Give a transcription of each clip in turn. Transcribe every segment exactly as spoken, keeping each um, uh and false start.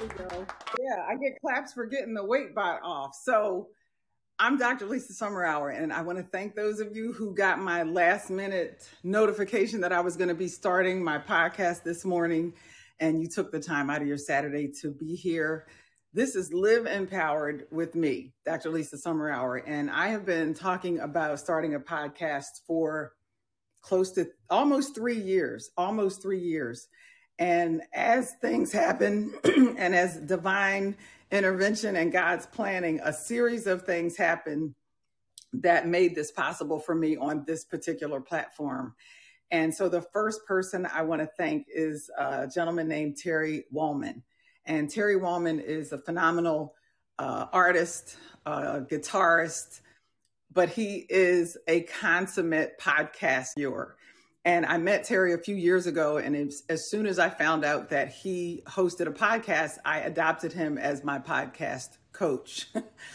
we go. Yeah, I get claps for getting the weight bot off. So I'm Doctor Lisa Summerhour, and I want to thank those of you who got my last minute notification that I was going to be starting my podcast this morning, and you took the time out of your Saturday to be here. This is Live Empowered with me, Doctor Lisa Summerhour, and I have been talking about starting a podcast for close to almost three years, almost three years. And as things happen and as divine intervention and God's planning, a series of things happen that made this possible for me on this particular platform. And so the first person I want to thank is a gentleman named Terry Wallman. And Terry Wallman is a phenomenal uh, artist, uh, guitarist, but he is a consummate podcast viewer. And I met Terry a few years ago, and as, as soon as I found out that he hosted a podcast, I adopted him as my podcast coach.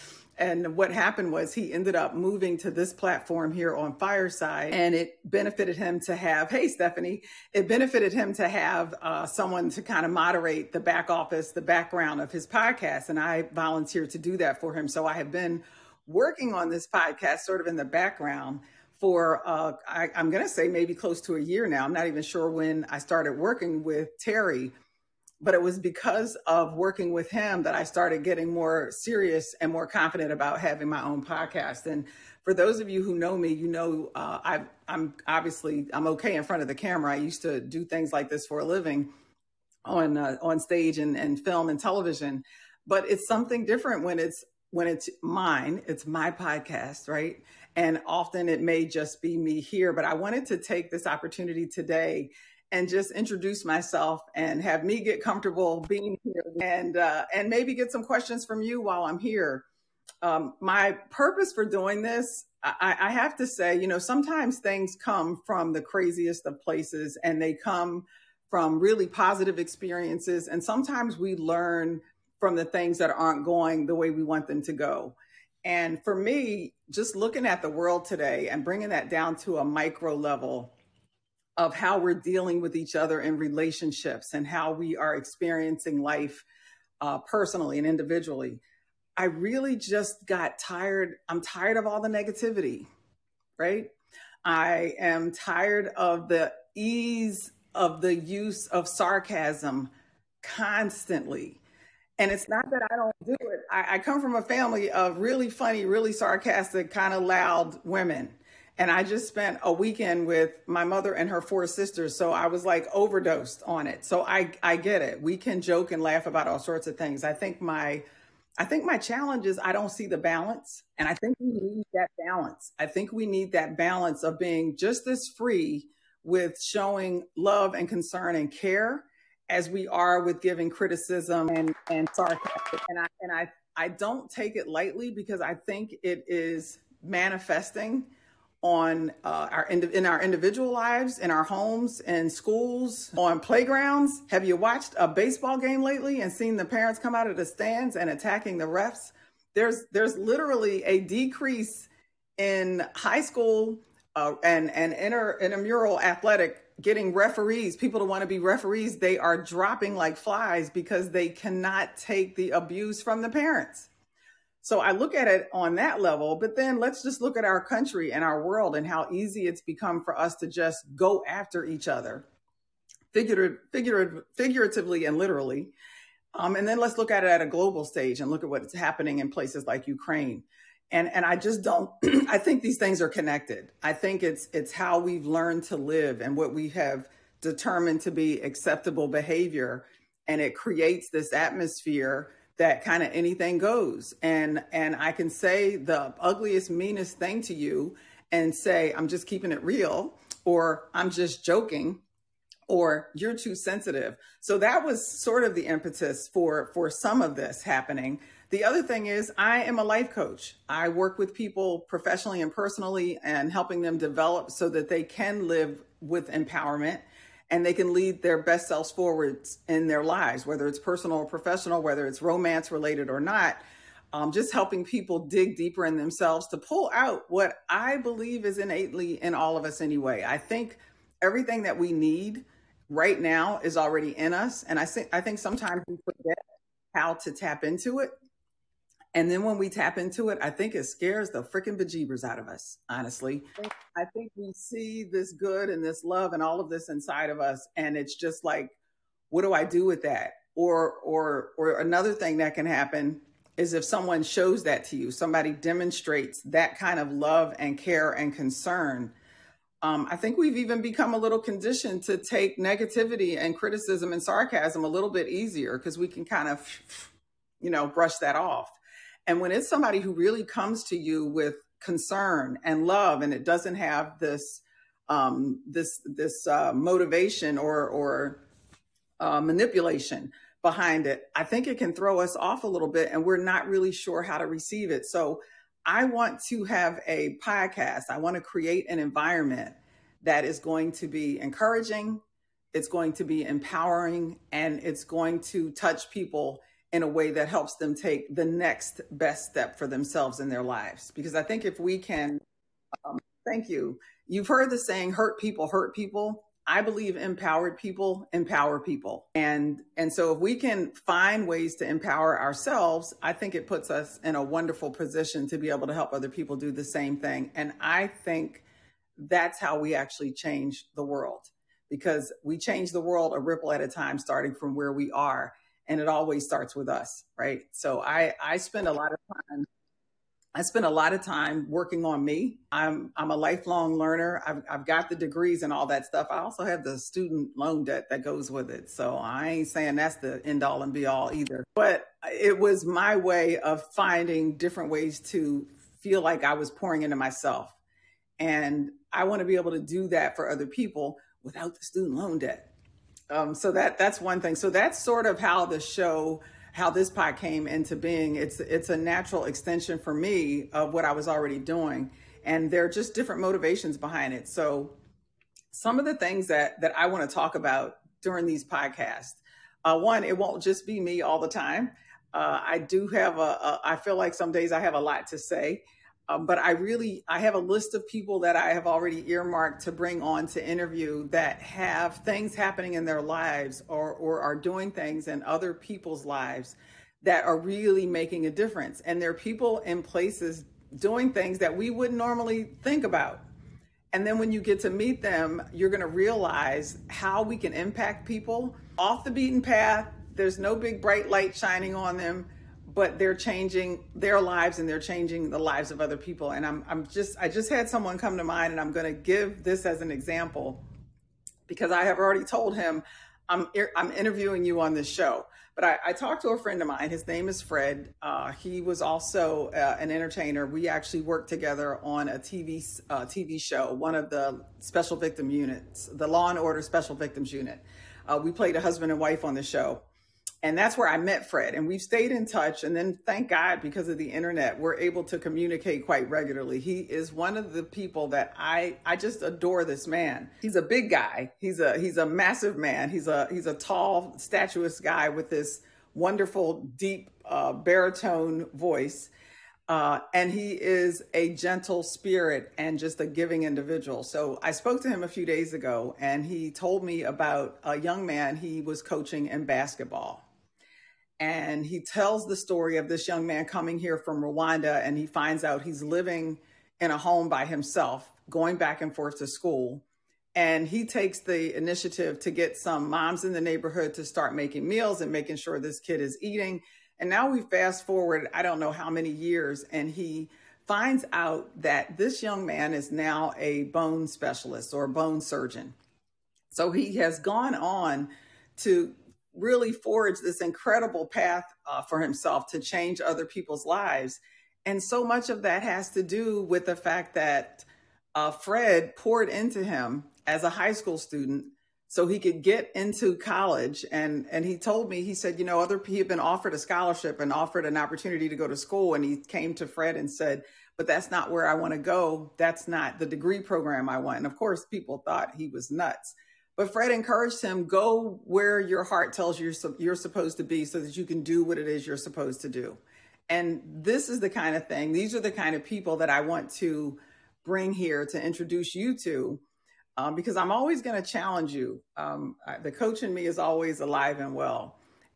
And what happened was he ended up moving to this platform here on Fireside, and it benefited him to have, hey, Stephanie, it benefited him to have uh, someone to kind of moderate the back office, the background of his podcast. And I volunteered to do that for him. So I have been working on this podcast sort of in the background for, uh, I, I'm going to say maybe close to a year now. I'm not even sure when I started working with Terry, but it was because of working with him that I started getting more serious and more confident about having my own podcast. And for those of you who know me, you know, uh, I, I'm obviously, I'm okay in front of the camera. I used to do things like this for a living on, uh, on stage and, and film and television, but it's something different when it's when it's mine, it's my podcast, right? And often it may just be me here, but I wanted to take this opportunity today and just introduce myself and have me get comfortable being here and, uh, and maybe get some questions from you while I'm here. Um, my purpose for doing this, I, I have to say, you know, sometimes things come from the craziest of places and they come from really positive experiences. And sometimes we learn from the things that aren't going the way we want them to go. And for me, just looking at the world today and bringing that down to a micro level of how we're dealing with each other in relationships and how we are experiencing life uh, personally and individually, I really just got tired. I'm tired of all the negativity, right? I am tired of the ease of the use of sarcasm constantly. And it's not that I don't do it. I, I come from a family of really funny, really sarcastic, kind of loud women. And I just spent a weekend with my mother and her four sisters. So I was like overdosed on it. So I, I get it. We can joke and laugh about all sorts of things. I think my, I think my challenge is I don't see the balance. And I think we need that balance. I think we need that balance of being just as free with showing love and concern and care as we are with giving criticism and, and sarcasm. And I and I, I don't take it lightly because I think it is manifesting on uh, our in our individual lives, in our homes, in schools, on playgrounds. Have you watched a baseball game lately and seen the parents come out of the stands and attacking the refs? There's there's literally a decrease in high school uh, and and inter, intramural athletic getting referees, people to want to be referees. They are dropping like flies because they cannot take the abuse from the parents. So I look at it on that level, but then let's just look at our country and our world and how easy it's become for us to just go after each other, figurative, figurative, figuratively and literally. Um, and then let's look at it at a global stage and look at what's happening in places like Ukraine. And and I just don't, I think these things are connected. I think it's it's how we've learned to live and what we have determined to be acceptable behavior. And it creates this atmosphere that kind of anything goes. And and I can say the ugliest, meanest thing to you and say, I'm just keeping it real, or I'm just joking, or you're too sensitive. So that was sort of the impetus for, for some of this happening. The other thing is I am a life coach. I work with people professionally and personally and helping them develop so that they can live with empowerment and they can lead their best selves forwards in their lives, whether it's personal or professional, whether it's romance related or not. Um, just helping people dig deeper in themselves to pull out what I believe is innately in all of us anyway. I think everything that we need right now is already in us. And I think, I think sometimes we forget how to tap into it. And then when we tap into it, I think it scares the freaking bejeebers out of us, honestly. I think we see this good and this love and all of this inside of us. And it's just like, what do I do with that? Or, or, or another thing that can happen is if someone shows that to you, somebody demonstrates that kind of love and care and concern. Um, I think we've even become a little conditioned to take negativity and criticism and sarcasm a little bit easier because we can kind of, you know, brush that off. And when it's somebody who really comes to you with concern and love, and it doesn't have this um, this this uh, motivation or or uh, manipulation behind it, I think it can throw us off a little bit, and we're not really sure how to receive it. So I want to have a podcast. I want to create an environment that is going to be encouraging, it's going to be empowering, and it's going to touch people in a way that helps them take the next best step for themselves in their lives. Because I think if we can, um, thank you. You've heard the saying, hurt people, hurt people. I believe empowered people empower people. And, and so if we can find ways to empower ourselves, I think it puts us in a wonderful position to be able to help other people do the same thing. And I think that's how we actually change the world, because we change the world a ripple at a time, starting from where we are. And it always starts with us, right? So I, I spend a lot of time, I spend a lot of time working on me. I'm, I'm a lifelong learner. I've, I've got the degrees and all that stuff. I also have the student loan debt that goes with it. So I ain't saying that's the end all and be all either. But it was my way of finding different ways to feel like I was pouring into myself. And I want to be able to do that for other people without the student loan debt. Um, so that that's one thing. So that's sort of how the show, how this pod came into being. It's it's a natural extension for me of what I was already doing, and there are just different motivations behind it. So some of the things that that I want to talk about during these podcasts, uh, one, it won't just be me all the time. Uh, I do have a, a. I feel like some days I have a lot to say. Um, but I really, I have a list of people that I have already earmarked to bring on to interview that have things happening in their lives or, or are doing things in other people's lives that are really making a difference. And there are people in places doing things that we wouldn't normally think about. And then when you get to meet them, you're going to realize how we can impact people off the beaten path. There's no big bright light shining on them, but they're changing their lives and they're changing the lives of other people. And I'm, I'm just, I just had someone come to mind, and I'm going to give this as an example because I have already told him I'm, I'm interviewing you on this show. But I, I talked to a friend of mine. His name is Fred. Uh, he was also uh, an entertainer. We actually worked together on a T V uh, T V show, one of the special victim units, the Law and Order Special Victims Unit. Uh, we played a husband and wife on the show. And that's where I met Fred, and we've stayed in touch. And then thank God, because of the internet, we're able to communicate quite regularly. He is one of the people that I, I just adore this man. He's a big guy. He's a, he's a massive man. He's a, he's a tall, statuesque guy with this wonderful, deep uh, baritone voice. Uh, and he is a gentle spirit and just a giving individual. So I spoke to him a few days ago, and he told me about a young man he was coaching in basketball. And he tells the story of this young man coming here from Rwanda, and he finds out he's living in a home by himself, going back and forth to school. And he takes the initiative to get some moms in the neighborhood to start making meals and making sure this kid is eating. And now we fast forward, I don't know how many years, and he finds out that this young man is now a bone specialist or a bone surgeon. So he has gone on to really forge this incredible path uh, for himself to change other people's lives. And so much of that has to do with the fact that uh, Fred poured into him as a high school student so he could get into college. And, and he told me, he said, you know, other he had been offered a scholarship and offered an opportunity to go to school. And he came to Fred and said, but that's not where I want to go. That's not the degree program I want. And of course, people thought he was nuts. But Fred encouraged him, go where your heart tells you you're supposed to be so that you can do what it is you're supposed to do. And this is the kind of thing, these are the kind of people that I want to bring here to introduce you to, um, because I'm always going to challenge you. Um, the coach in me is always alive and well.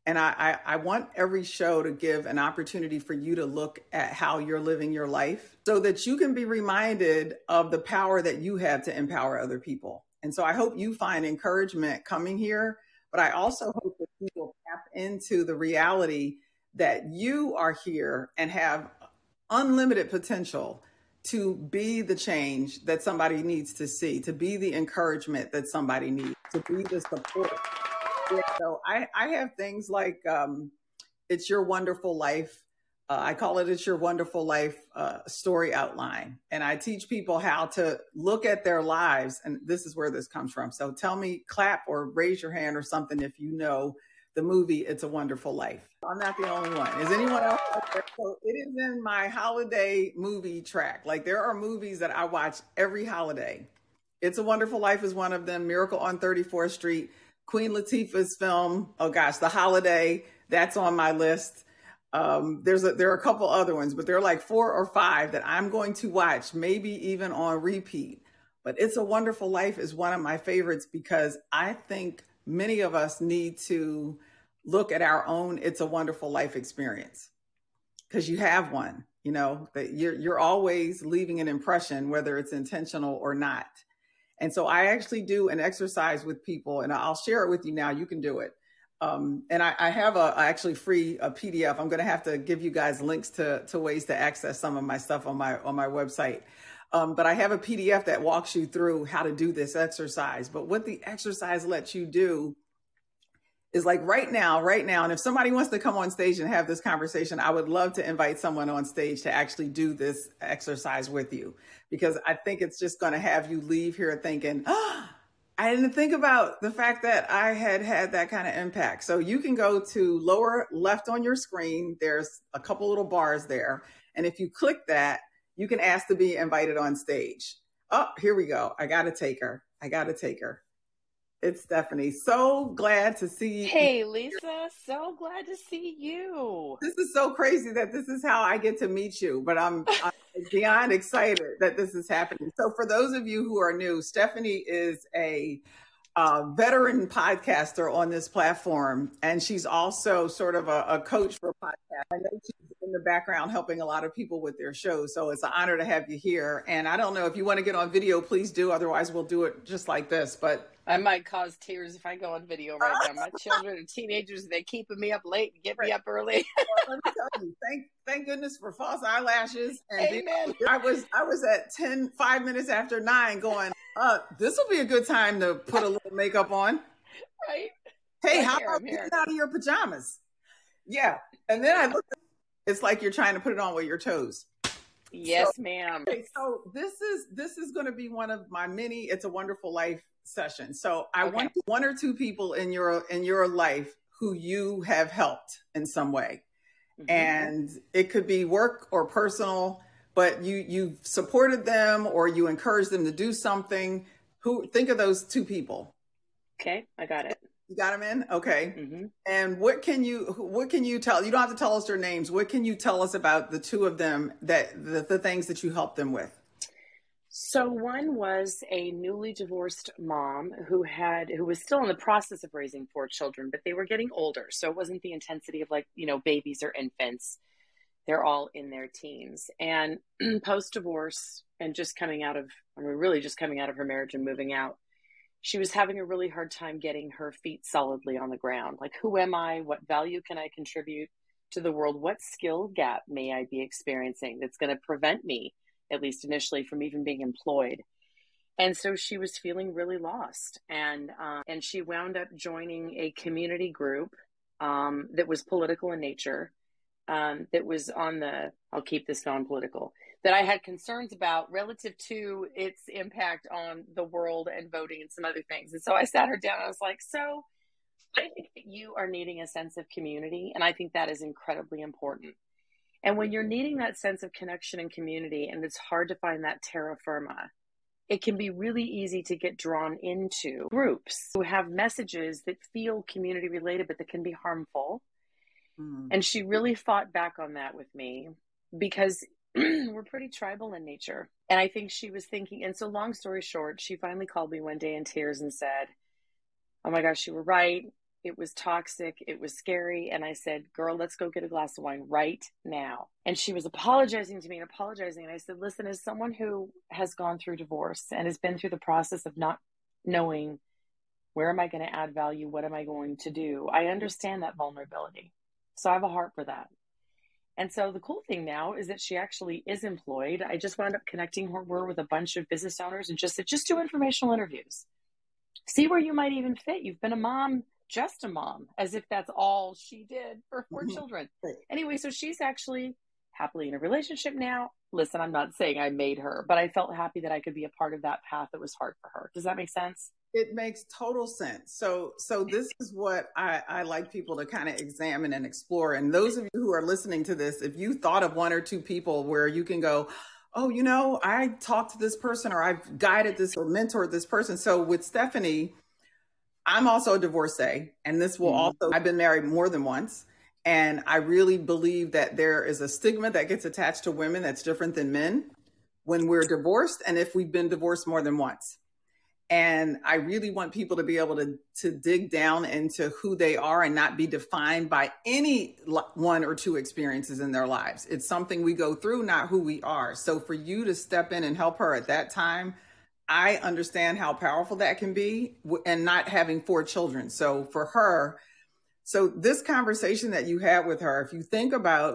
And I, I, I want every show to give an opportunity for you to look at how you're living your life so that you can be reminded of the power that you have to empower other people. And so I hope you find encouragement coming here, but I also hope that people tap into the reality that you are here and have unlimited potential to be the change that somebody needs to see, to be the encouragement that somebody needs, to be the support. Yeah, so I, I have things like um, It's Your Wonderful Life. Uh, I call it It's Your Wonderful Life uh, story outline. And I teach people how to look at their lives. And this is where this comes from. So tell me, clap or raise your hand or something if you know the movie It's a Wonderful Life. I'm not the only one. Is anyone else out there? So it is in my holiday movie track. Like there are movies that I watch every holiday. It's a Wonderful Life is one of them. Miracle on thirty-fourth Street. Queen Latifah's film, oh gosh, The Holiday, that's on my list. Um, there's a, there are a couple other ones, but there are like four or five that I'm going to watch, maybe even on repeat. But It's a Wonderful Life is one of my favorites because I think many of us need to look at our own It's a Wonderful Life experience because you have one, you know, that you're, you're always leaving an impression, whether it's intentional or not. And so I actually do an exercise with people, and I'll share it with you now. You can do it. Um, and I, I have a actually free a P D F. I'm going to have to give you guys links to, to ways to access some of my stuff on my on my website. Um, but I have a P D F that walks you through how to do this exercise. But what the exercise lets you do is like right now, right now. And if somebody wants to come on stage and have this conversation, I would love to invite someone on stage to actually do this exercise with you, because I think it's just going to have you leave here thinking, oh, I didn't think about the fact that I had had that kind of impact. So you can go to lower left on your screen. There's a couple little bars there. And if you click that, you can ask to be invited on stage. Oh, here we go. I got to take her. I got to take her. It's Stephanie. So glad to see you. Hey, Lisa. So glad to see you. This is so crazy that this is how I get to meet you, but I'm, I'm beyond excited that this is happening. So for those of you who are new, Stephanie is a uh, veteran podcaster on this platform, and she's also sort of a, a coach for podcasts. I know she's in the background helping a lot of people with their shows, so it's an honor to have you here. And I don't know if you want to get on video, please do. Otherwise, we'll do it just like this, but I might cause tears if I go on video right now. My children and teenagers, they're keeping me up late and get me up early. Well, let me tell you, thank thank goodness for false eyelashes. And Amen. I was I was at ten, five minutes after nine going, uh, this will be a good time to put a little makeup on. Right. Hey, I'm how here, about getting out of your pajamas? Yeah. And then I looked at it's like you're trying to put it on with your toes. Yes, so, ma'am. Okay, so this is this is going to be one of my many It's a Wonderful Life sessions. So I Okay. want one or two people in your in your life who you have helped in some way. Mm-hmm. And it could be work or personal, but you you've supported them or you encouraged them to do something. Who think of those two people? Okay, I got it. You got them in? Okay. Mm-hmm. And what can you what can you tell? You don't have to tell us their names. What can you tell us about the two of them, that the, the things that you helped them with? So one was a newly divorced mom who had who was still in the process of raising four children, but they were getting older. So it wasn't the intensity of like, you know, babies or infants. They're all in their teens. And post-divorce and just coming out of, I mean, really just coming out of her marriage and moving out, she was having a really hard time getting her feet solidly on the ground. Like, who am I? What value can I contribute to the world? What skill gap may I be experiencing that's going to prevent me, at least initially, from even being employed? And so she was feeling really lost. And um, and she wound up joining a community group um, that was political in nature, um, that was on the, I'll keep this non-political, that I had concerns about relative to its impact on the world and voting and some other things. And so I sat her down and I was like, so I think that you are needing a sense of community. And I think that is incredibly important. And when you're needing that sense of connection and community, and it's hard to find that terra firma, it can be really easy to get drawn into groups who have messages that feel community related, but that can be harmful. Mm. And she really fought back on that with me because we're pretty tribal in nature. And I think she was thinking, and so long story short, she finally called me one day in tears and said, oh my gosh, you were right. It was toxic. It was scary. And I said, girl, let's go get a glass of wine right now. And she was apologizing to me and apologizing. And I said, listen, as someone who has gone through divorce and has been through the process of not knowing where am I going to add value, what am I going to do, I understand that vulnerability. So I have a heart for that. And so the cool thing now is that she actually is employed. I just wound up connecting her with a bunch of business owners and just said, just do informational interviews. See where you might even fit. You've been a mom, just a mom, as if that's all she did for four mm-hmm. children. Right. Anyway, so she's actually happily in a relationship now. Listen, I'm not saying I made her, but I felt happy that I could be a part of that path that was hard for her. Does that make sense? It makes total sense. So, so this is what I, I like people to kind of examine and explore. And those of you who are listening to this, if you thought of one or two people where you can go, oh, you know, I talked to this person or I've guided this or mentored this person. So with Stephanie, I'm also a divorcee, and this will mm-hmm. also, I've been married more than once. And I really believe that there is a stigma that gets attached to women that's different than men when we're divorced and if we've been divorced more than once. And I really want people to be able to, to dig down into who they are and not be defined by any one or two experiences in their lives. It's something we go through, not who we are. So for you to step in and help her at that time, I understand how powerful that can be, and not having four children. So for her, so this conversation that you had with her, if you think about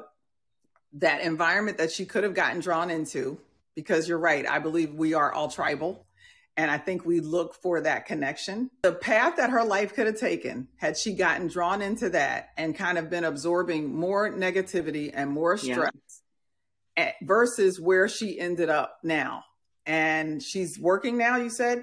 that environment that she could have gotten drawn into, because you're right, I believe we are all tribal. And I think we look for that connection. The path that her life could have taken, had she gotten drawn into that and kind of been absorbing more negativity and more stress yeah. versus where she ended up now. And she's working now, you said?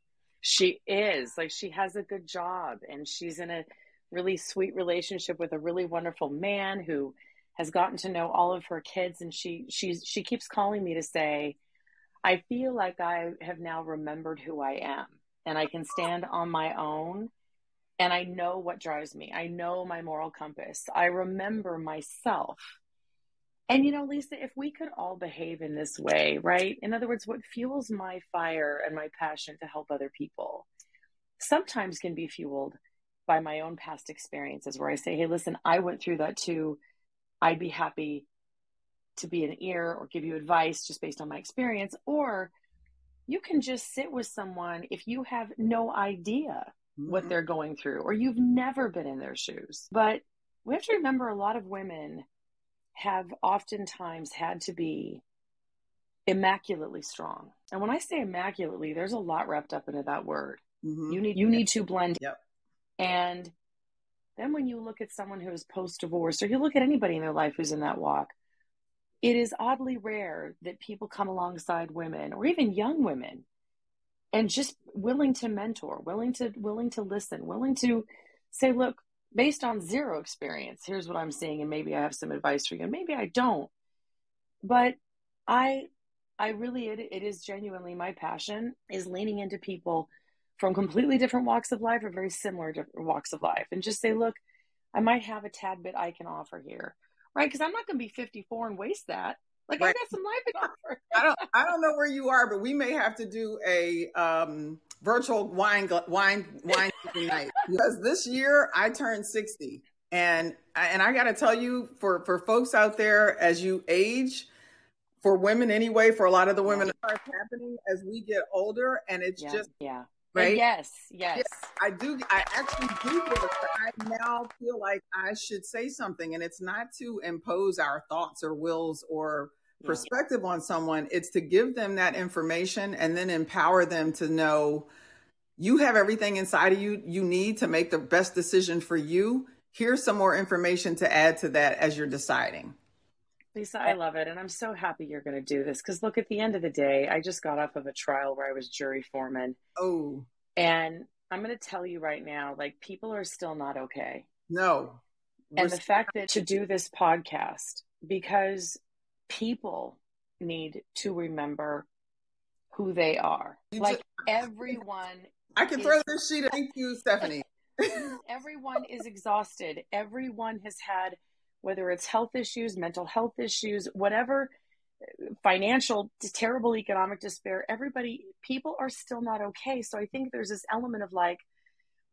She is. Like, she has a good job and she's in a really sweet relationship with a really wonderful man who has gotten to know all of her kids. And she she's she keeps calling me to say, I feel like I have now remembered who I am and I can stand on my own and I know what drives me. I know my moral compass. I remember myself. And, you know, Lisa, if we could all behave in this way, right? In other words, what fuels my fire and my passion to help other people sometimes can be fueled by my own past experiences where I say, hey, listen, I went through that too. I'd be happy to be an ear or give you advice just based on my experience. Or you can just sit with someone if you have no idea mm-hmm. what they're going through or you've never been in their shoes. But we have to remember a lot of women have oftentimes had to be immaculately strong. And when I say immaculately, there's a lot wrapped up into that word. Mm-hmm. You need you need to blend. Yep. And then when you look at someone who is post-divorce, or you look at anybody in their life who's in that walk, it is oddly rare that people come alongside women or even young women and just willing to mentor, willing to willing to listen, willing to say, look, based on zero experience, here's what I'm seeing, and maybe I have some advice for you, and maybe I don't. But I, I really, it, it is genuinely my passion is leaning into people from completely different walks of life or very similar different walks of life, and just say, look, I might have a tad bit I can offer here, right? Because I'm not going to be fifty-four and waste that. Like right. I got some life to offer. I don't, I don't know where you are, but we may have to do a um, virtual wine, wine, wine night because this year I turned sixty, and and I got to tell you, for for folks out there, as you age, for women anyway, for a lot of the women, it starts happening as we get older, and it's yeah. just yeah. Right? Yes, yes. yes. I do. I actually do feel it. I now feel like I should say something, and it's not to impose our thoughts or wills or perspective yeah. on someone. It's to give them that information and then empower them to know you have everything inside of you you need to make the best decision for you. Here's some more information to add to that as you're deciding. Lisa, I love it. And I'm so happy you're going to do this because look, at the end of the day, I just got off of a trial where I was jury foreman. Oh. And I'm going to tell you right now, like, people are still not okay. No. And the fact that to do this podcast, because people need to remember who they are. You like just, everyone. I can is, throw this sheet. Thank you, Stephanie. Everyone is exhausted. Everyone has had, whether it's health issues, mental health issues, whatever, financial, terrible economic despair, everybody, people are still not okay. So I think there's this element of like,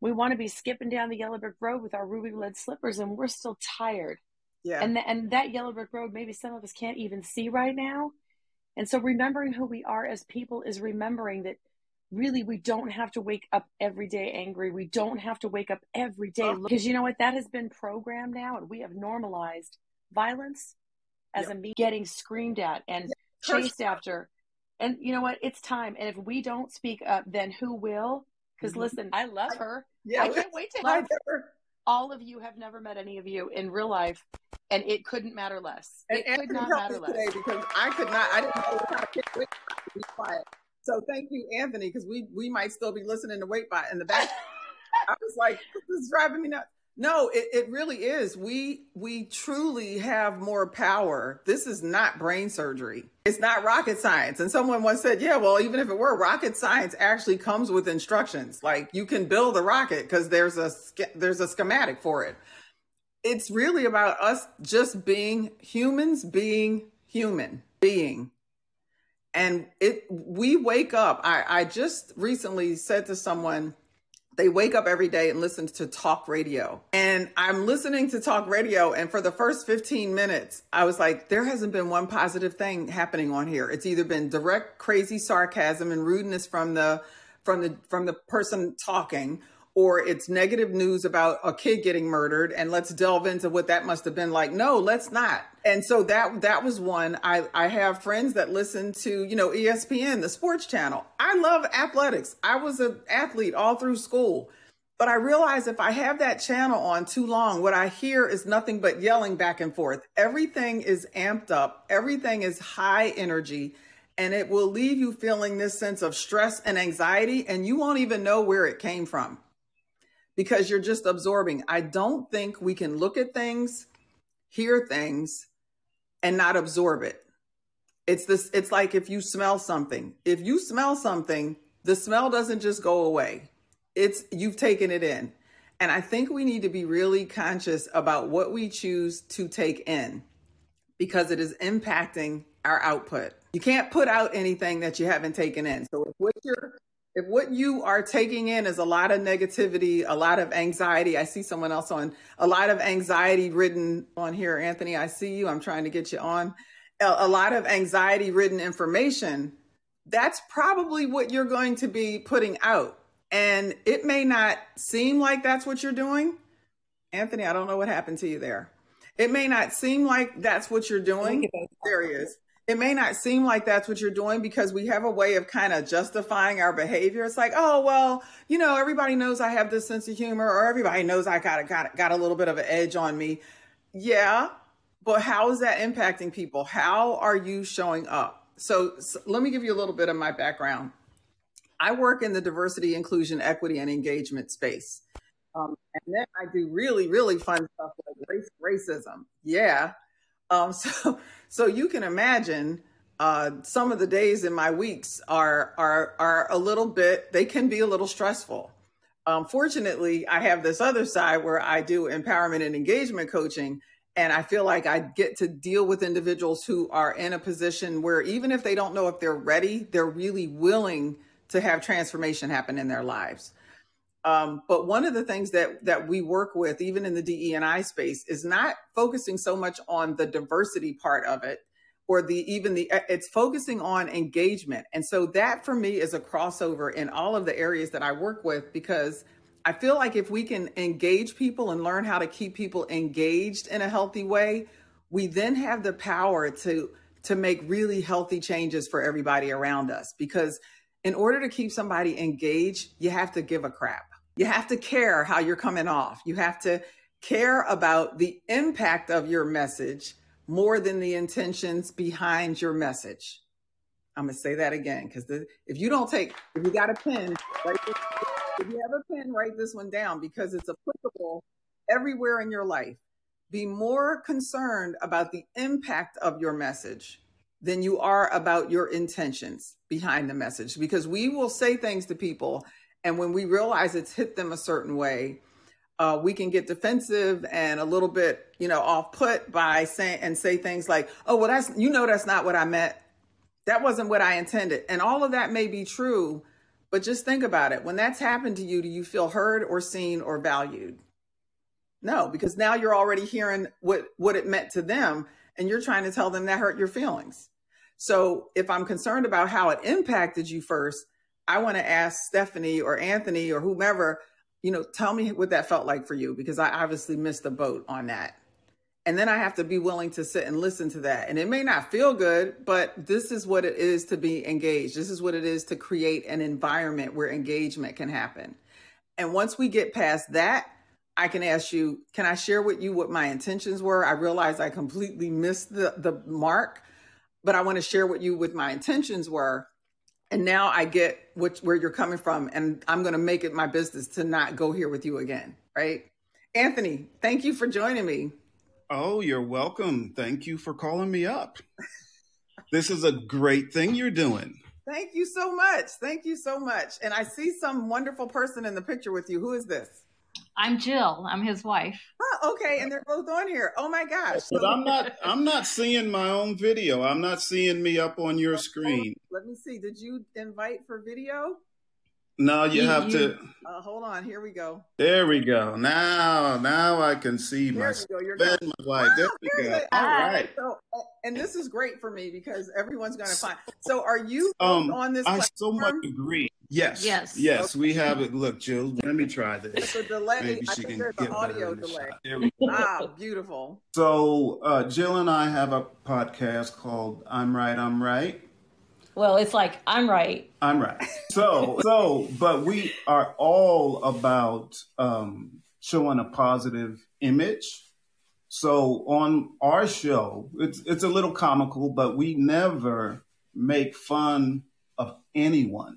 we want to be skipping down the yellow brick road with our ruby red slippers, and we're still tired. Yeah. And, th- and that yellow brick road, maybe some of us can't even see right now. And so remembering who we are as people is remembering that really we don't have to wake up every day angry. We don't have to wake up every day. Oh. Because you know what? That has been programmed now, and we have normalized violence as yep. a me getting screamed at and yep. chased after. And you know what? It's time. And if we don't speak up, then who will? Because mm-hmm. listen, I love her. Yeah, I can't wait to love her. All of you have never met any of you in real life, and it couldn't matter less. It and could not matter less. Today because I could not, I didn't know how to be quiet. So thank you, Anthony, because we we might still be listening to Waitbot in the back. I was like, this is driving me nuts. No, it, it really is. We we truly have more power. This is not brain surgery. It's not rocket science. And someone once said, yeah, well, even if it were, rocket science actually comes with instructions. Like you can build a rocket because there's a there's a schematic for it. It's really about us just being humans, being human, being. And it we wake up. I, I just recently said to someone, they wake up every day and listen to talk radio. And I'm listening to talk radio. And for the first fifteen minutes, I was like, there hasn't been one positive thing happening on here. It's either been direct, crazy sarcasm and rudeness from the from the from the person talking, or it's negative news about a kid getting murdered. And let's delve into what that must have been like. No, let's not. And so that that was one. I, I have friends that listen to, you know, E S P N, the sports channel. I love athletics. I was an athlete all through school. But I realize if I have that channel on too long, what I hear is nothing but yelling back and forth. Everything is amped up. Everything is high energy. And it will leave you feeling this sense of stress and anxiety. And you won't even know where it came from because you're just absorbing. I don't think we can look at things, hear things, and not absorb it. It's this, it's like if you smell something, if you smell something, the smell doesn't just go away. It's, you've taken it in. And I think we need to be really conscious about what we choose to take in because it is impacting our output. You can't put out anything that you haven't taken in. So if what you're, if what you are taking in is a lot of negativity, a lot of anxiety, I see someone else on, a lot of anxiety ridden on here. Anthony, I see you. I'm trying to get you on. A, a lot of anxiety ridden information. That's probably what you're going to be putting out. And it may not seem like that's what you're doing. Anthony, I don't know what happened to you there. It may not seem like that's what you're doing. There he is. It may not seem like that's what you're doing because we have a way of kind of justifying our behavior. It's like, oh, well, you know, everybody knows I have this sense of humor, or everybody knows I got, got, got a little bit of an edge on me. Yeah, but how is that impacting people? How are you showing up? So, so let me give you a little bit of my background. I work in the diversity, inclusion, equity, and engagement space. Um, and then I do really, really fun stuff like race, racism. Yeah. Um, so, so you can imagine uh, some of the days in my weeks are are are a little bit. They can be a little stressful. Um, fortunately, I have this other side where I do empowerment and engagement coaching, and I feel like I get to deal with individuals who are in a position where even if they don't know if they're ready, they're really willing to have transformation happen in their lives. Um, but one of the things that that we work with, even in the D E and I space, is not focusing so much on the diversity part of it, or the even the it's focusing on engagement. And so that for me is a crossover in all of the areas that I work with, because I feel like if we can engage people and learn how to keep people engaged in a healthy way, we then have the power to to make really healthy changes for everybody around us. Because in order to keep somebody engaged, you have to give a crap. You have to care how you're coming off. You have to care about the impact of your message more than the intentions behind your message. I'm going to say that again, because if you don't take, if you got a pen, write this, if you have a pen, write this one down, because it's applicable everywhere in your life. Be more concerned about the impact of your message than you are about your intentions behind the message, because we will say things to people, and when we realize it's hit them a certain way, uh, we can get defensive and a little bit, you know, off put by saying and say things like, "Oh, well, that's, you know, that's not what I meant. That wasn't what I intended." And all of that may be true, But just think about it. When that's happened to you, do you feel heard or seen or valued? No, because now you're already hearing what, what it meant to them, and you're trying to tell them that hurt your feelings. So if I'm concerned about how it impacted you first, I want to ask Stephanie or Anthony or whomever, you know, tell me what that felt like for you, because I obviously missed the boat on that. And then I have to be willing to sit and listen to that. And it may not feel good, but this is what it is to be engaged. This is what it is to create an environment where engagement can happen. And once we get past that, I can ask you, can I share with you what my intentions were? I realize I completely missed the, the mark, but I want to share with you what my intentions were. And now I get which, where you're coming from, and I'm going to make it my business to not go here with you again, right? Anthony, thank you for joining me. Oh, you're welcome. Thank you for calling me up. This is a great thing you're doing. Thank you so much. Thank you so much. And I see some wonderful person in the picture with you. Who is this? I'm Jill. I'm his wife. Oh, okay. And they're both on here. Oh my gosh. But I'm not I'm not seeing my own video. I'm not seeing me up on your screen. Let me see. Did you invite for video? No, you, you have you, to. Uh, hold on. Here we go. There we go. Now, now I can see there my, you go. You're my wife. There oh, we go. All right. So, and this is great for me because everyone's going to find. So, are you um, on this? I platform? so much agree. Yes. Yes. Yes. Okay. We have it. Look, Jill. Let me try this. There's a delay. Maybe I she think can there's get an audio better delay. There we go. Ah, beautiful. So, uh, Jill and I have a podcast called "I'm Right, I'm Right." Well, it's like, I'm right. I'm right. So, so, but we are all about um, showing a positive image. So on our show, it's it's a little comical, but we never make fun of anyone.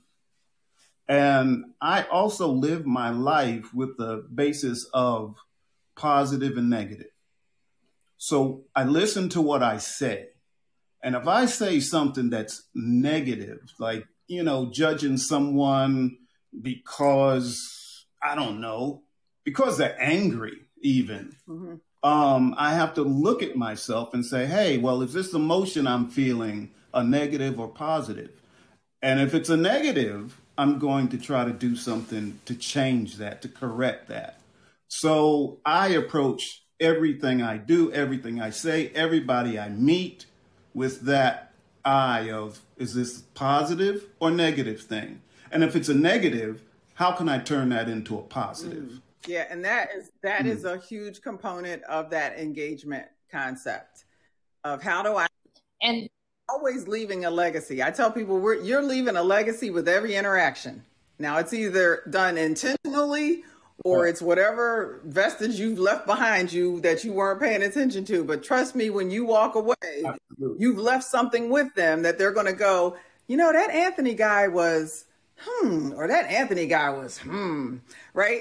And I also live my life with the basis of positive and negative. So I listen to what I say. And if I say something that's negative, like, you know, judging someone because, I don't know, because they're angry even, mm-hmm. um, I have to look at myself and say, hey, well, is this emotion I'm feeling a negative or positive? And if it's a negative, I'm going to try to do something to change that, to correct that. So I approach everything I do, everything I say, everybody I meet, with that eye of, is this positive or negative thing? And if it's a negative, how can I turn that into a positive? Mm. Yeah, and that is that mm. is a huge component of that engagement concept of how do I and always leaving a legacy. I tell people we're you're leaving a legacy with every interaction. Now it's either done intentionally or it's whatever vestige you've left behind you that you weren't paying attention to. But trust me, when you walk away, Absolutely. You've left something with them that they're going to go, you know, that Anthony guy was, hmm, or that Anthony guy was, hmm, right?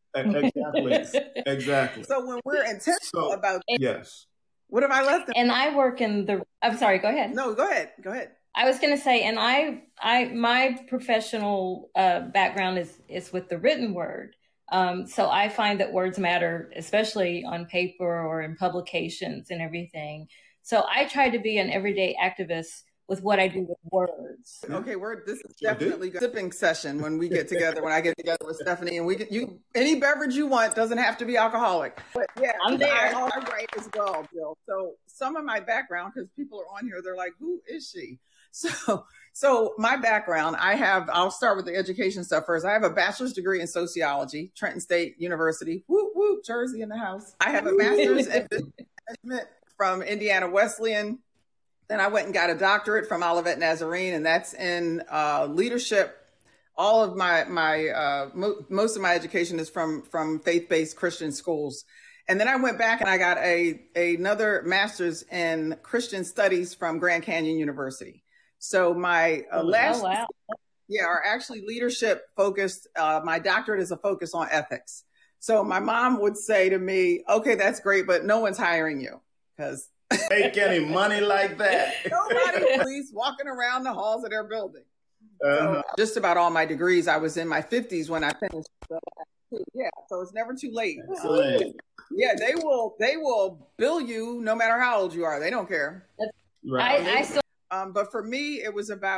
Exactly. Exactly. So when we're intentional so, about yes. What have I left them? And I work in the, I'm sorry, go ahead. No, go ahead. Go ahead. I was going to say, and I, I, my professional uh, background is, is with the written word. Um, so I find that words matter, especially on paper or in publications and everything. So I try to be an everyday activist with what I do with words. Okay, we're this is definitely a sipping session when we get together. When I get together with Stephanie, and we get you any beverage you want, doesn't have to be alcoholic. But yeah, I'm there. I, I write as well, Jill. So some of my background, because people are on here, they're like, "Who is she?" So, so my background, I have. I'll start with the education stuff first. I have a bachelor's degree in sociology, Trenton State University. Whoop whoop, Jersey in the house. I have a master's in business management from Indiana Wesleyan. Then I went and got a doctorate from Olivet Nazarene, and that's in uh, leadership. All of my my uh, mo- most of my education is from from faith-based Christian schools. And then I went back and I got a, a another master's in Christian studies from Grand Canyon University. So my uh, last, oh, wow. yeah, are actually leadership focused. Uh, my doctorate is a focus on ethics. So my mom would say to me, "Okay, that's great, but no one's hiring you because." Make any money like that. Nobody police walking around the halls of their building. Uh-huh. So just about all my degrees, I was in my fifties when I finished. The, yeah, so it's never too late. Excellent. Yeah, they will. They will bill you no matter how old you are. They don't care. Right. I, I still. Um, but for me, it was about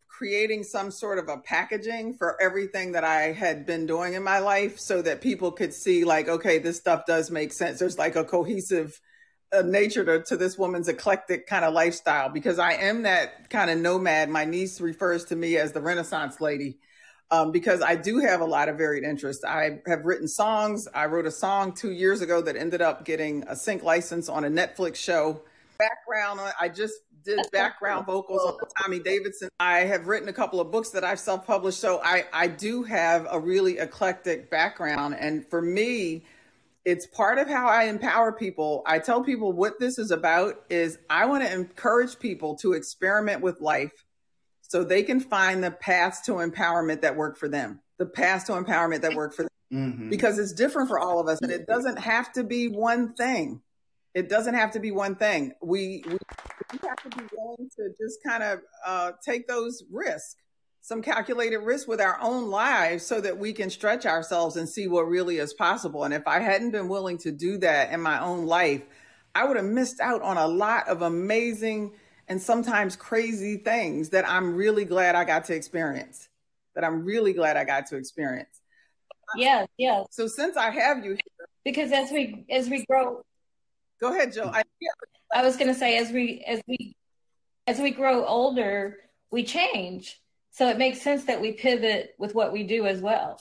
creating some sort of a packaging for everything that I had been doing in my life so that people could see like, okay, this stuff does make sense. There's like a cohesive uh, nature to, to this woman's eclectic kind of lifestyle, because I am that kind of nomad. My niece refers to me as the Renaissance lady, um, because I do have a lot of varied interests. I have written songs. I wrote a song two years ago that ended up getting a sync license on a Netflix show. Background, I just did background vocals on Tommy Davidson. I have written a couple of books that I've self-published. So I, I do have a really eclectic background. And for me, it's part of how I empower people. I tell people what this is about is I want to encourage people to experiment with life so they can find the paths to empowerment that work for them, the paths to empowerment that work for them. Mm-hmm. Because it's different for all of us. And it doesn't have to be one thing. It doesn't have to be one thing. We, we, we have to be willing to just kind of uh, take those risks, some calculated risks with our own lives so that we can stretch ourselves and see what really is possible. And if I hadn't been willing to do that in my own life, I would have missed out on a lot of amazing and sometimes crazy things that I'm really glad I got to experience, that I'm really glad I got to experience. Yes, yes. So since I have you here. Because as we, as we grow, Go ahead, Joe. I, yeah. I was going to say, as we as we as we grow older, we change. So it makes sense that we pivot with what we do as well.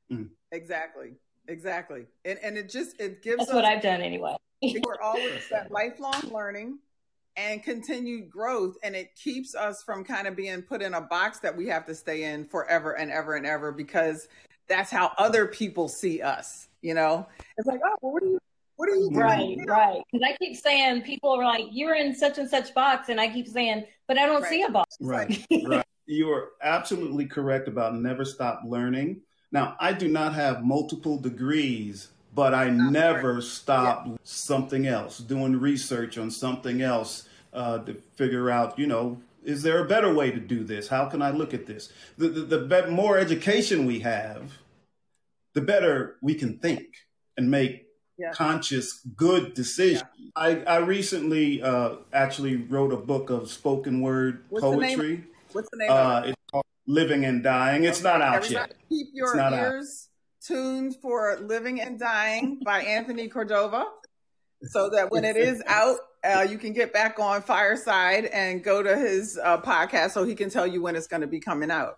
Exactly, exactly, and and it just it gives. That's us, what I've done anyway. We're always that lifelong learning and continued growth, and it keeps us from kind of being put in a box that we have to stay in forever and ever and ever, because that's how other people see us. You know, it's like, oh, well, what do you? What are you doing? Right, right. Because I keep saying, people are like, you're in such and such box. And I keep saying, but I don't right. see a box. Right, right. You are absolutely correct about never stop learning. Now, I do not have multiple degrees, but I not never stop yeah. something else, doing research on something else uh, to figure out, you know, is there a better way to do this? How can I look at this? The, the, the be- more education we have, the better we can think and make Yeah. conscious, good decisions. Yeah. I, I recently uh, actually wrote a book of spoken word What's poetry. The name? What's the name uh, of it? It's called Living and Dying. It's okay. not out Everybody yet. Keep your ears out. tuned for Living and Dying by Anthony Cordova, so that when it is out, uh, you can get back on Fireside and go to his uh, podcast so he can tell you when it's going to be coming out.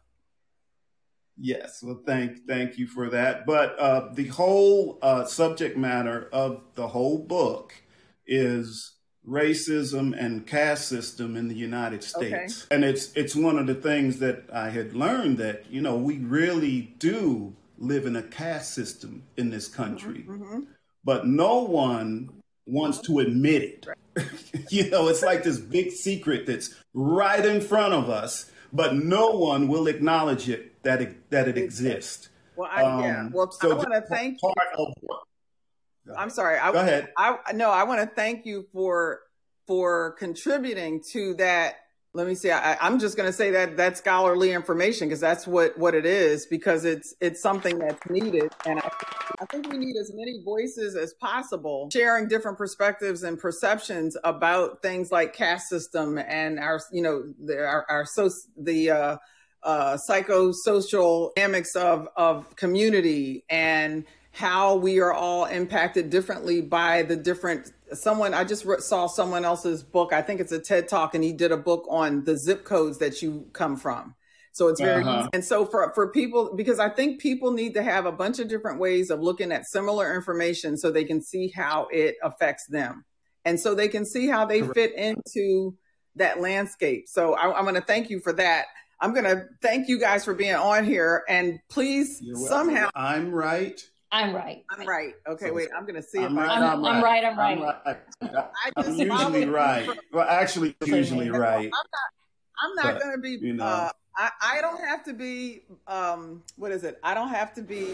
Yes, well, thank thank you for that. But uh, the whole uh, subject matter of the whole book is racism and caste system in the United States. Okay. And it's it's one of the things that I had learned, that, you know, we really do live in a caste system in this country, mm-hmm. but no one wants to admit it. Right. You know, it's like this big secret that's right in front of us, but no one will acknowledge it. That it, that it exists. Well, I, um, yeah. Well, so I want to thank you. Of, I'm sorry. I, Go ahead. I no, I want to thank you for for contributing to that. Let me see. I, I'm just going to say that that's scholarly information, because that's what what it is. Because it's it's something that's needed, and I, I think we need as many voices as possible, sharing different perspectives and perceptions about things like caste system and our, you know, the, our our so the. Uh, Uh, psychosocial dynamics of, of community, and how we are all impacted differently by the different, someone, I just re- saw someone else's book, I think it's a TED Talk, and he did a book on the zip codes that you come from. So it's very uh-huh. easy. And so for, for people, because I think people need to have a bunch of different ways of looking at similar information so they can see how it affects them. And so they can see how they fit into that landscape. So I, I want to thank you for that. I'm going to thank you guys for being on here, and please somehow. I'm right. I'm right. I'm right. Okay, so, wait, I'm going to see I'm if right, I, I'm, I'm right. I'm right. I'm, right. I just, I'm usually right. Well, actually, usually right. I'm not, I'm not going to be, you know. uh, I, I don't have to be, um, what is it? I don't have to be,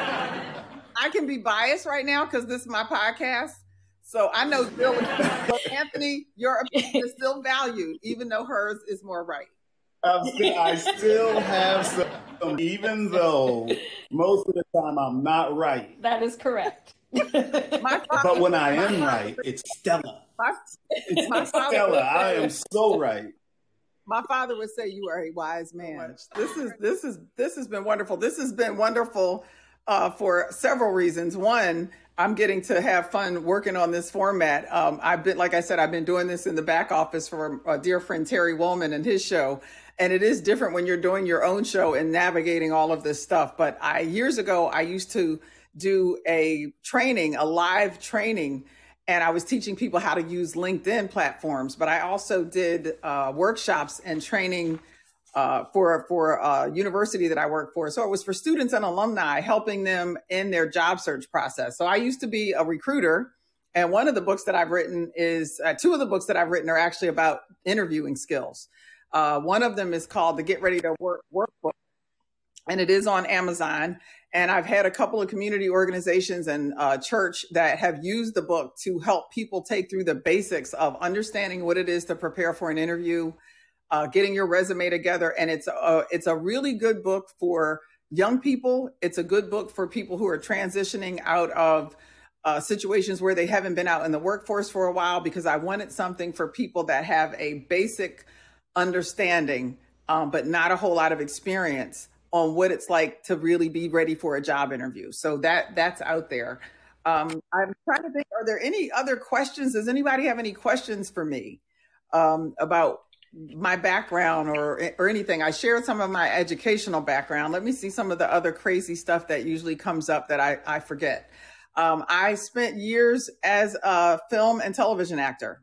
I can be biased right now because this is my podcast. So I know Jill, but Anthony, your opinion is still valued, even though hers is more right. I'm still, I still have some, even though most of the time I'm not right. That is correct. My but when I am right, it's stellar. My, it's my Stella. I am so right. My father would say you are a wise man. This is this is this has been wonderful. This has been wonderful uh, for several reasons. One, I'm getting to have fun working on this format. Um, I've been, like I said, I've been doing this in the back office for a dear friend Terry Woolman and his show. And it is different when you're doing your own show and navigating all of this stuff. But I years ago, I used to do a training, a live training, and I was teaching people how to use LinkedIn platforms. But I also did uh, workshops and training uh, for for a university that I work for. So it was for students and alumni, helping them in their job search process. So I used to be a recruiter. And one of the books that I've written is, uh, two of the books that I've written are actually about interviewing skills. Uh, one of them is called the Get Ready to Work Workbook, and it is on Amazon. And I've had a couple of community organizations and uh, church that have used the book to help people take through the basics of understanding what it is to prepare for an interview, uh, getting your resume together. And it's a, it's a really good book for young people. It's a good book for people who are transitioning out of uh, situations where they haven't been out in the workforce for a while, because I wanted something for people that have a basic understanding, um, but not a whole lot of experience on what it's like to really be ready for a job interview. So that that's out there. Um, I'm trying to think, are there any other questions? Does anybody have any questions for me um, about my background or or anything? I shared some of my educational background. Let me see some of the other crazy stuff that usually comes up that I, I forget. Um, I spent years as a film and television actor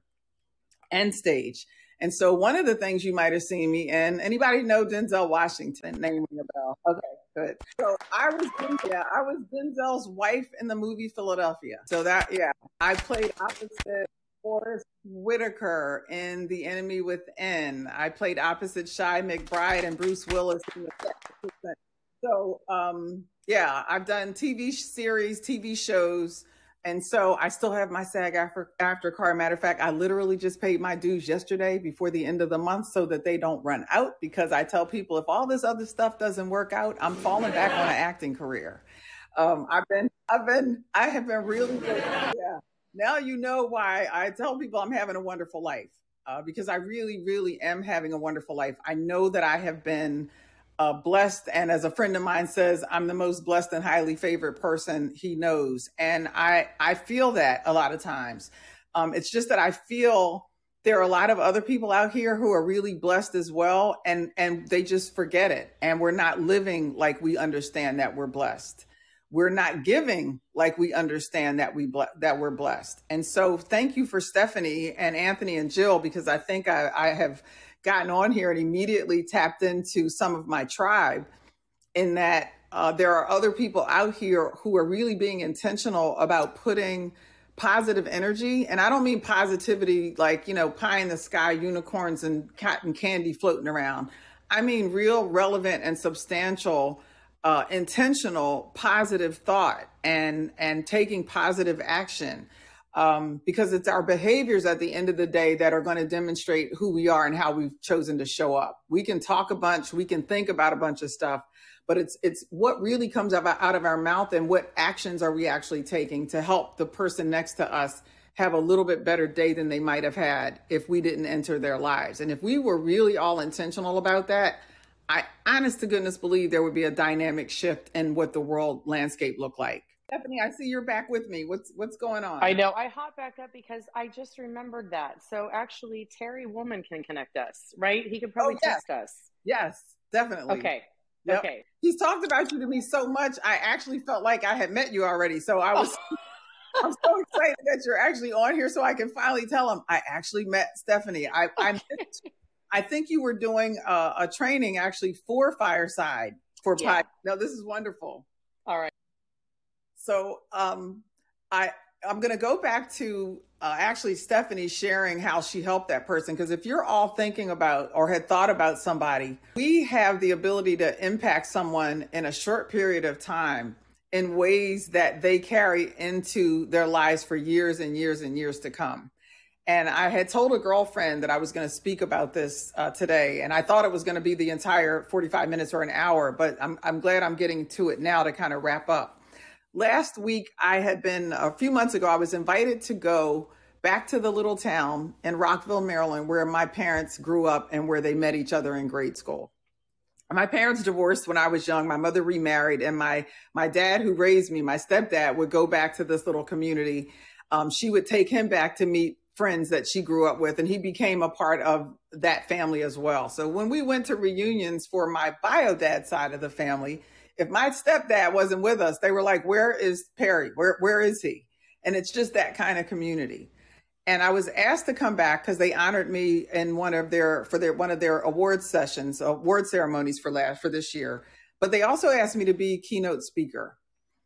and stage. And so one of the things you might have seen me in, anybody know Denzel Washington? Name me a bell. Okay, good. So I was, yeah, I was Denzel's wife in the movie Philadelphia. So that, yeah, I played opposite Forrest Whitaker in The Enemy Within. I played opposite Shy McBride and Bruce Willis in The Assistant. So, um, yeah, I've done T V series, T V shows. And so I still have my SAG after, after card. Matter of fact, I literally just paid my dues yesterday before the end of the month so that they don't run out, because I tell people if all this other stuff doesn't work out, I'm falling back on an acting career. Um, I've been, I've been, I have been really good. Yeah. Now you know why I tell people I'm having a wonderful life, uh, because I really, really am having a wonderful life. I know that I have been Uh, blessed. And as a friend of mine says, I'm the most blessed and highly favored person he knows. And I, I feel that a lot of times. Um, it's just that I feel there are a lot of other people out here who are really blessed as well. And, and they just forget it. And we're not living like we understand that we're blessed. We're not giving like we understand that we ble- that we're blessed. And so thank you for Stephanie and Anthony and Jill, because I think I, I have gotten on here and immediately tapped into some of my tribe, in that uh, there are other people out here who are really being intentional about putting positive energy. And I don't mean positivity like, you know, pie in the sky, unicorns and cotton candy floating around. I mean real, relevant and substantial, uh, intentional, positive thought and, and taking positive action. Um, because it's our behaviors at the end of the day that are going to demonstrate who we are and how we've chosen to show up. We can talk a bunch, we can think about a bunch of stuff, but it's it's what really comes out of our mouth and what actions are we actually taking to help the person next to us have a little bit better day than they might have had if we didn't enter their lives. And if we were really all intentional about that, I honest to goodness believe there would be a dynamic shift in what the world landscape looked like. Stephanie, I see you're back with me. What's what's going on? I know. I hopped back up because I just remembered that. So actually, Terry Woolman can connect us, right? He could probably oh, yes. text us. Yes, definitely. Okay. Yep. Okay. He's talked about you to me so much, I actually felt like I had met you already. So I was, I'm so excited that you're actually on here so I can finally tell him I actually met Stephanie. I I, I think you were doing a, a training actually for Fireside for Yeah. Pod. No, this is wonderful. All right. So um, I, I'm going to go back to uh, actually Stephanie sharing how she helped that person. Because if you're all thinking about or had thought about somebody, we have the ability to impact someone in a short period of time in ways that they carry into their lives for years and years and years to come. And I had told a girlfriend that I was going to speak about this uh, today. And I thought it was going to be the entire forty-five minutes or an hour, but I'm, I'm glad I'm getting to it now to kind of wrap up. Last week, I had been, a few months ago, I was invited to go back to the little town in Rockville, Maryland, where my parents grew up and where they met each other in grade school. My parents divorced when I was young. My mother remarried, and my my dad, who raised me, my stepdad, would go back to this little community. Um, she would take him back to meet friends that she grew up with, and he became a part of that family as well. So when we went to reunions for my bio dad side of the family, if my stepdad wasn't with us, they were like, "Where is Perry? Where where is he?" And it's just that kind of community. And I was asked to come back because they honored me in one of their for their one of their award sessions, award ceremonies for last for this year. But they also asked me to be keynote speaker.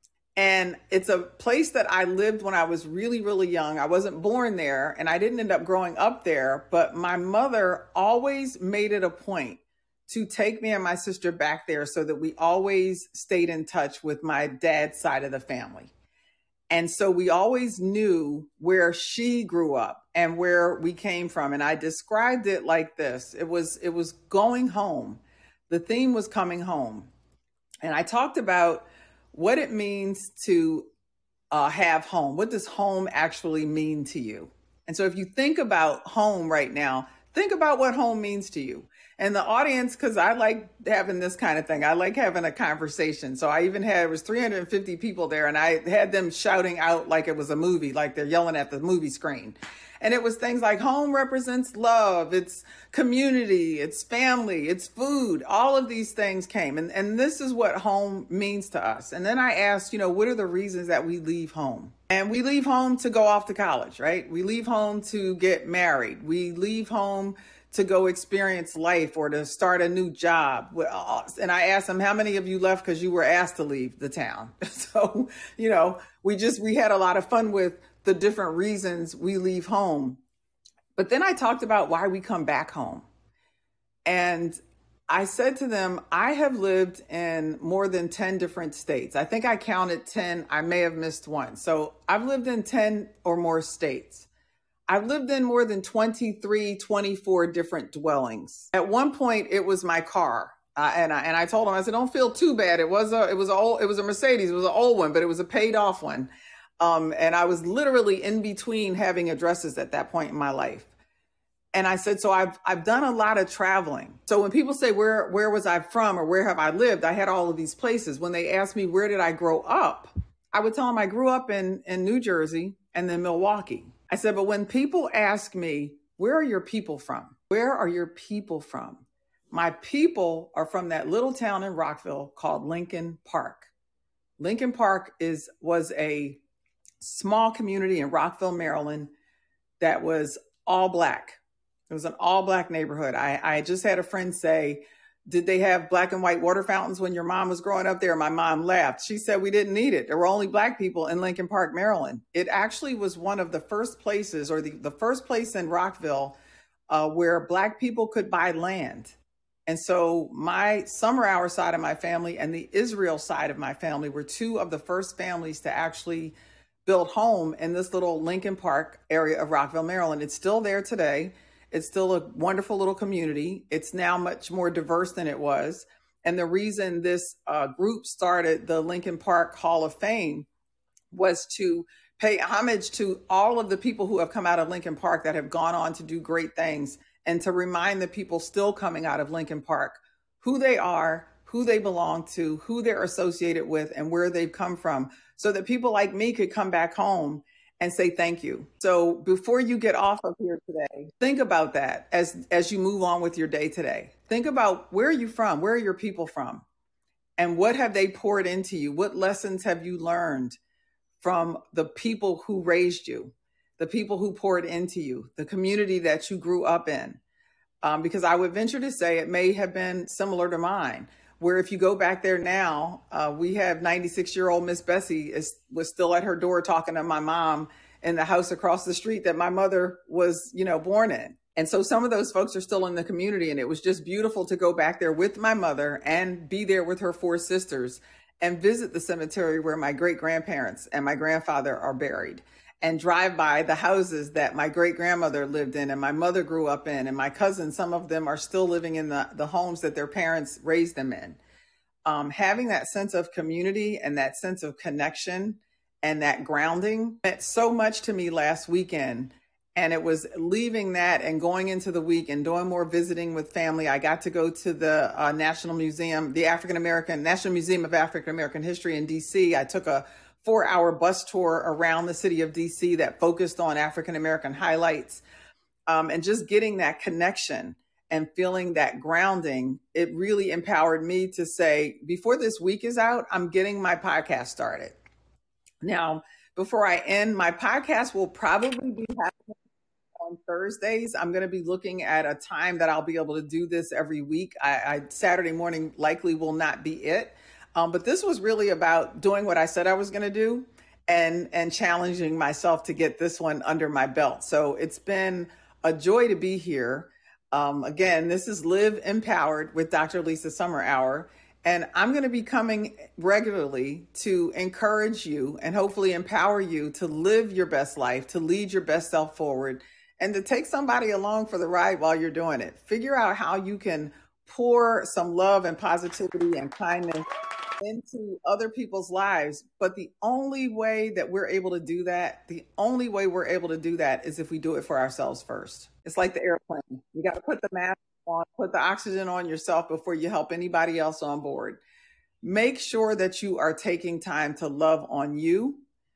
And it's a place that I lived when I was really, really young. I wasn't born there, and I didn't end up growing up there. But my mother always made it a point to take me and my sister back there so that we always stayed in touch with my dad's side of the family. And so we always knew where she grew up and where we came from. And I described it like this. It was, it was going home. The theme was coming home. And I talked about what it means to uh, have home. What does home actually mean to you? And so if you think about home right now, think about what home means to you. And the audience, because I like having this kind of thing. I like having a conversation. So I even had, it was three hundred fifty people there, and I had them shouting out like it was a movie, like they're yelling at the movie screen. And it was things like home represents love, it's community, it's family, it's food. All of these things came. And, and this is what home means to us. And then I asked, you know, what are the reasons that we leave home? And we leave home to go off to college, right? We leave home to get married. We leave home to go experience life or to start a new job. And I asked them, how many of you left because you were asked to leave the town? So, you know, we just, we had a lot of fun with the different reasons we leave home. But then I talked about why we come back home. And I said to them, I have lived in more than ten different states. I think I counted ten. I may have missed one. So I've lived in ten or more states. I've lived in more than twenty-three, twenty-four different dwellings. At one point, it was my car. Uh, and I and I told him, I said, don't feel too bad. It was a it was a old, it was a Mercedes. It was an old one, but it was a paid off one. Um, and I was literally in between having addresses at that point in my life. And I said, so I've I've done a lot of traveling. So when people say, where where was I from or where have I lived? I had all of these places. When they asked me, where did I grow up? I would tell them I grew up in, in New Jersey and then Milwaukee. I said, but when people ask me, where are your people from? Where are your people from? My people are from that little town in Rockville called Lincoln Park. Lincoln Park is was a small community in Rockville, Maryland, that was all Black. It was an all Black neighborhood. I, I just had a friend say, did they have black and white water fountains when your mom was growing up there? My mom laughed. She said we didn't need it. There were only Black people in Lincoln Park, Maryland. It actually was one of the first places, or the, the first place in Rockville uh, where Black people could buy land. And so my summer hour side of my family and the Israel side of my family were two of the first families to actually build home in this little Lincoln Park area of Rockville, Maryland. It's still there today. It's still a wonderful little community. It's now much more diverse than it was. And the reason this uh, group started the Lincoln Park Hall of Fame was to pay homage to all of the people who have come out of Lincoln Park that have gone on to do great things, and to remind the people still coming out of Lincoln Park who they are, who they belong to, who they're associated with, and where they've come from, so that people like me could come back home and say thank you. So before you get off of here today, think about that as, as you move on with your day today. Think about, where are you from? Where are your people from? And what have they poured into you? What lessons have you learned from the people who raised you, the people who poured into you, the community that you grew up in? Um, because I would venture to say it may have been similar to mine, where if you go back there now, uh, we have ninety-six-year-old Miss Bessie is was still at her door talking to my mom in the house across the street that my mother was, you know, born in. And so some of those folks are still in the community, and it was just beautiful to go back there with my mother and be there with her four sisters and visit the cemetery where my great-grandparents and my grandfather are buried, and drive by the houses that my great-grandmother lived in and my mother grew up in, and my cousins, some of them are still living in the, the homes that their parents raised them in. Um, having that sense of community and that sense of connection and that grounding meant so much to me last weekend And it was leaving that and going into the week and doing more visiting with family. I got to go to the uh, National Museum, the African American National Museum of African American History in D C. I took a four hour bus tour around the city of D C that focused on African American highlights. Um, and just getting that connection and feeling that grounding, it really empowered me to say, before this week is out, I'm getting my podcast started. Now, before I end, my podcast will probably be happening on Thursdays. I'm going to be looking at a time that I'll be able to do this every week. I, I Saturday morning likely will not be it. Um, but this was really about doing what I said I was going to do and, and challenging myself to get this one under my belt. So it's been a joy to be here. Um, again, this is Live Empowered with Doctor Lisa Summerhour. And I'm going to be coming regularly to encourage you and hopefully empower you to live your best life, to lead your best self forward, and to take somebody along for the ride while you're doing it. Figure out how you can pour some love and positivity and kindness into other people's lives. But the only way that we're able to do that, the only way we're able to do that is if we do it for ourselves first. It's like the airplane. You got to put the mask on, put the oxygen on yourself before you help anybody else on board. Make sure that you are taking time to love on you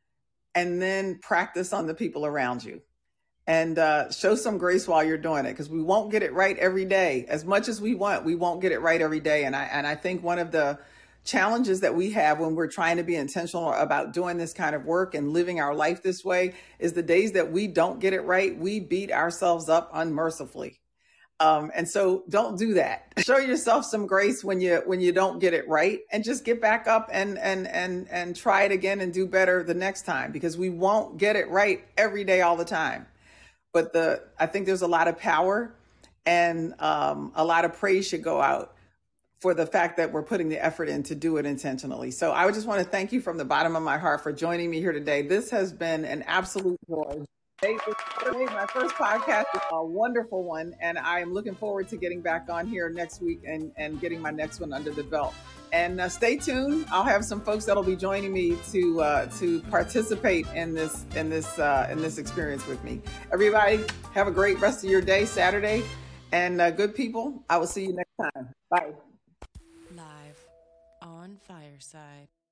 and then practice on the people around you. And uh, show some grace while you're doing it, because we won't get it right every day. As much as we want, we won't get it right every day. And I and I think one of the challenges that we have when we're trying to be intentional about doing this kind of work and living our life this way is the days that we don't get it right, we beat ourselves up unmercifully. Um, and so don't do that. Show yourself some grace when you when you don't get it right, and just get back up and and and and try it again and do better the next time, because we won't get it right every day all the time. But the I think there's a lot of power and um, a lot of praise should go out for the fact that we're putting the effort in to do it intentionally. So I would just want to thank you from the bottom of my heart for joining me here today. This has been an absolute joy. Today, my first podcast is a wonderful one, and I am looking forward to getting back on here next week and, and getting my next one under the belt. And uh, stay tuned. I'll have some folks that'll be joining me to uh, to participate in this in this uh, in this experience with me. Everybody, have a great rest of your day, Saturday, and uh, good people. I will see you next time. Bye. Live on Fireside.